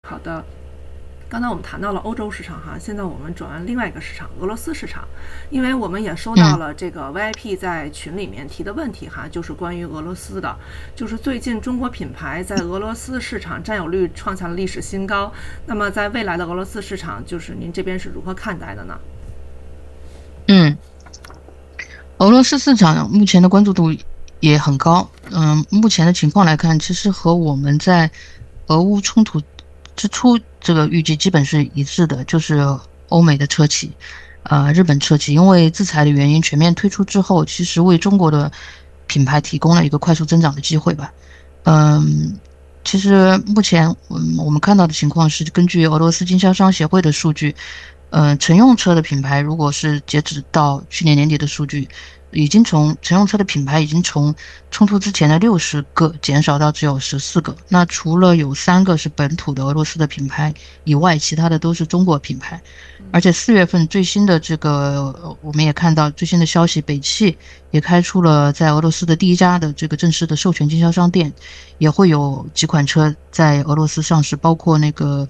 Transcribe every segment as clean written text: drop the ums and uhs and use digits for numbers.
好的，刚才我们谈到了欧洲市场哈，现在我们转往另外一个市场，俄罗斯市场。因为我们也收到嗯了这个 VIP 在群里面提的问题哈，就是关于俄罗斯的，就是最近中国品牌在俄罗斯市场占有率创下了历史新高。那么在未来的俄罗斯市场，就是您这边是如何看待的呢？ 嗯，俄罗斯市场目前的关注度也很高。目前的情况来看，其实和我们在俄乌冲突之初这个预计基本是一致的，就是欧美的车企，日本车企因为制裁的原因全面退出之后，其实为中国的品牌提供了一个快速增长的机会吧。嗯，其实目前我们看到的情况是，根据俄罗斯经销商协会的数据，乘用车的品牌如果是截止到去年年底的数据，乘用车的品牌已经从冲突之前的60个减少到只有14个。那除了有3个是本土的俄罗斯的品牌以外，其他的都是中国品牌。而且4月份最新的这个，我们也看到最新的消息，北汽也开出了在俄罗斯的第一家的这个正式的授权经销商店，也会有几款车在俄罗斯上市，包括那个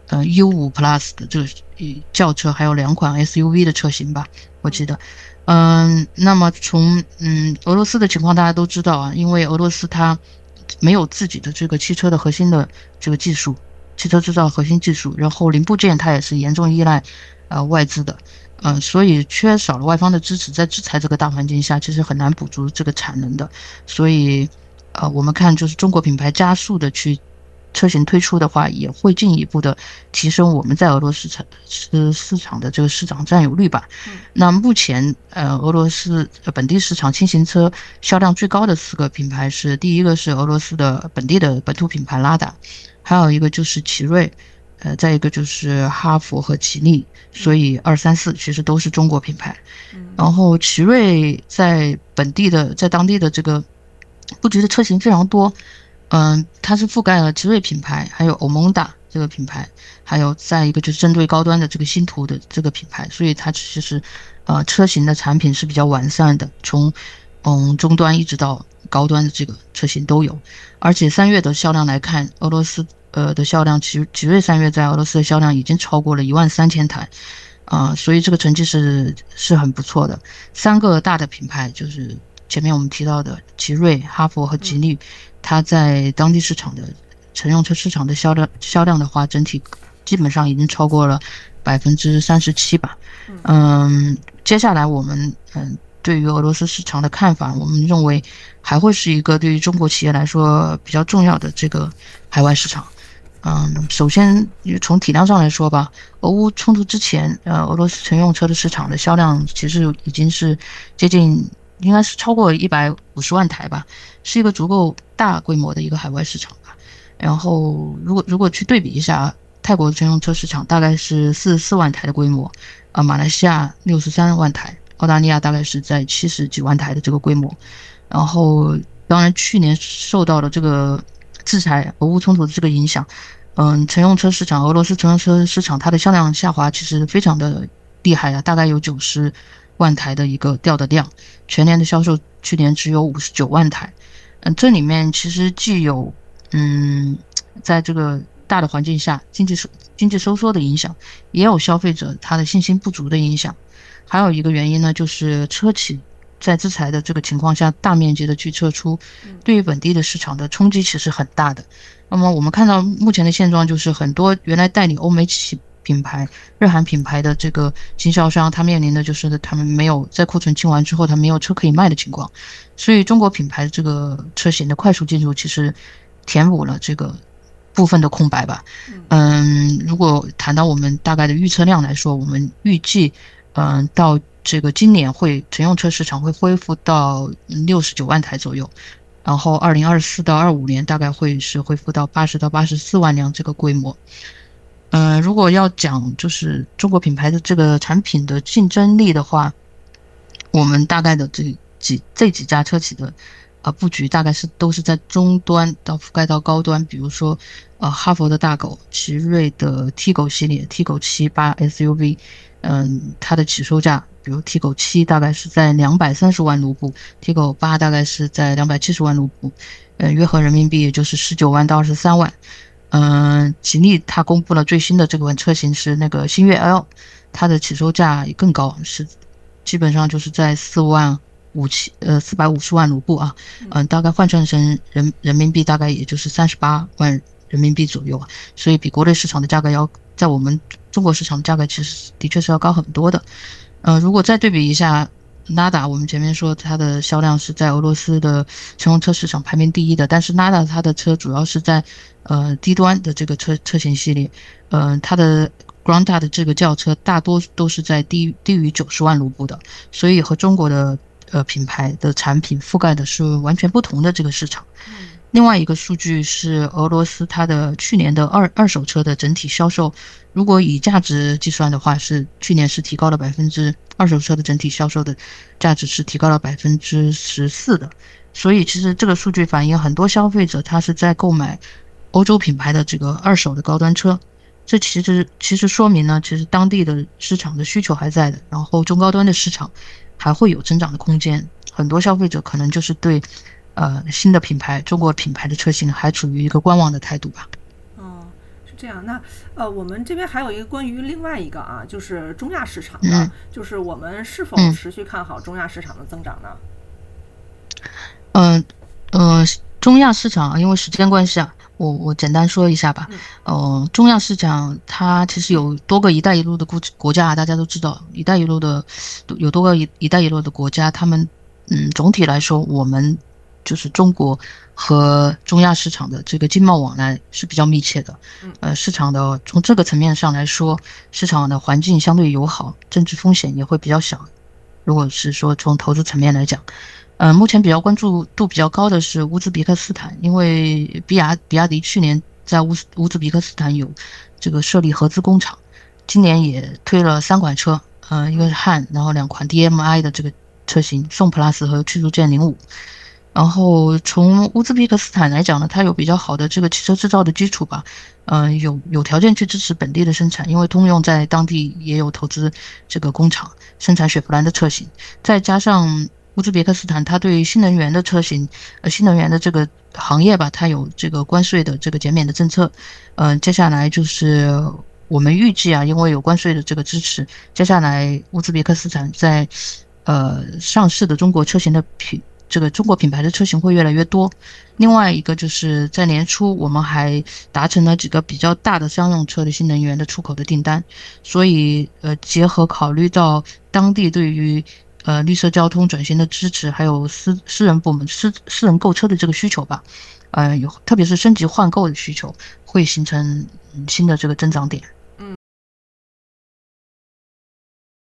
U5 Plus 的这个轿车，还有2款 SUV 的车型吧，我记得。那么从俄罗斯的情况大家都知道啊，因为俄罗斯它没有自己的这个汽车的核心的这个技术，汽车制造核心技术，然后零部件它也是严重依赖外资的。所以缺少了外方的支持，在制裁这个大环境下，其实很难补足这个产能的。所以我们看就是中国品牌加速的去车型推出的话，也会进一步的提升我们在俄罗斯市场的这个市场占有率吧。那目前俄罗斯本地市场轻型车销量最高的4个品牌是，第一个是俄罗斯的本地的本土品牌拉达，还有一个就是奇瑞，再一个就是哈弗和吉利，所以2、3、4其实都是中国品牌。然后奇瑞在当地的这个布局的车型非常多。它是覆盖了奇瑞品牌，还有欧蒙达这个品牌，还有再一个就是针对高端的这个星途的这个品牌，所以它其实车型的产品是比较完善的，从中端一直到高端的这个车型都有。而且3月的销量来看，俄罗斯的销量，奇瑞3月在俄罗斯的销量已经超过了13000台。所以这个成绩是很不错的。3个大的品牌就是前面我们提到的奇瑞、哈弗和吉利，它在当地市场的乘用车市场的销量的话，整体基本上已经超过了37%吧。接下来我们对于俄罗斯市场的看法，我们认为还会是一个对于中国企业来说比较重要的这个海外市场。首先从体量上来说吧，俄乌冲突之前，俄罗斯乘用车的市场的销量其实已经是接近，应该是超过150万台吧，是一个足够大规模的一个海外市场吧。然后，如果去对比一下，泰国的乘用车市场大概是44万台的规模，马来西亚63万台，澳大利亚大概是在70几万台的这个规模。然后，当然去年受到了这个制裁、俄乌冲突的这个影响，乘用车市场，俄罗斯乘用车市场它的销量下滑其实非常的厉害啊，大概有90万台的一个掉的量，全年的销售去年只有59万台。这里面其实既有在这个大的环境下经济收缩的影响，也有消费者他的信心不足的影响。还有一个原因呢，就是车企在制裁的这个情况下，大面积的去撤出，对于本地的市场的冲击其实很大的。那么我们看到目前的现状，就是很多原来代理欧美品牌、日韩品牌的这个经销商，他面临的就是他们没有在库存清完之后，他没有车可以卖的情况。所以中国品牌这个车型的快速进入，其实填补了这个部分的空白吧。如果谈到我们大概的预测量来说，我们预计到这个今年乘用车市场会恢复到69万台左右，然后2024到25年大概会是恢复到80到84万辆这个规模。如果要讲就是中国品牌的这个产品的竞争力的话，我们大概的这几家车企的布局大概都是在中端到覆盖到高端，比如说哈佛的大狗、奇瑞的 T 狗系列 T 狗7、8 SUV，它的起售价，比如 T 狗7大概是在230万卢布，T 狗8大概是在270万卢布，约合人民币也就是19万到23万。 吉利它公布了最新的这款车型是那个星越 L，它的起售价也更高，是基本上就是在450万卢布啊，大概换算成人民币大概也就是38万人民币左右啊，所以比国内市场的价格要在我们中国市场的价格其实的确是要高很多的。如果再对比一下，Lada，我们前面说它的销量是在俄罗斯的乘用车市场排名第一的，但是 Lada 它的车主要是在低端的这个车型系列，它的 Granta 的这个轿车大多都是在低于90万卢布的，所以和中国的品牌的产品覆盖的是完全不同的这个市场。另外一个数据是俄罗斯它的去年的二手车的整体销售，如果以价值计算的话，去年是提高了二手车的整体销售的价值是提高了14%的。所以其实这个数据反映很多消费者他是在购买欧洲品牌的这个二手的高端车，这其实说明呢，其实当地的市场的需求还在的，然后中高端的市场还会有增长的空间。很多消费者可能就是对新的品牌中国品牌的车型还处于一个观望的态度吧。 哦，是这样。那我们这边还有一个关于另外一个啊，就是中亚市场的，就是我们是否持续看好中亚市场的增长呢？ 嗯中亚市场因为时间关系啊，我简单说一下吧。中亚市场它其实有多个“一带一路”的国家，大家都知道，有多个“一带一路”的国家，他们总体来说，我们就是中国和中亚市场的这个经贸往来是比较密切的。市场的从这个层面上来说，市场的环境相对友好，政治风险也会比较小。如果是说从投资层面来讲。目前比较关注度比较高的是乌兹别克斯坦，因为比亚迪去年在乌兹别克斯坦有这个设立合资工厂，今年也推了3款车，一个是汉，然后2款 DMI 的这个车型，宋 plus 和驱逐舰05。然后从乌兹别克斯坦来讲呢，它有比较好的这个汽车制造的基础吧，有条件去支持本地的生产，因为通用在当地也有投资这个工厂生产雪佛兰的车型，再加上乌兹别克斯坦它对新能源的车型，新能源的这个行业吧，它有这个关税的这个减免的政策，接下来就是我们预计啊，因为有关税的这个支持，接下来乌兹别克斯坦在上市的中国车型的这个中国品牌的车型会越来越多。另外一个就是在年初我们还达成了几个比较大的商用车的新能源的出口的订单，所以结合考虑到当地对于绿色交通转型的支持，还有私人部门私人购车的这个需求吧，特别是升级换购的需求，会形成新的这个增长点。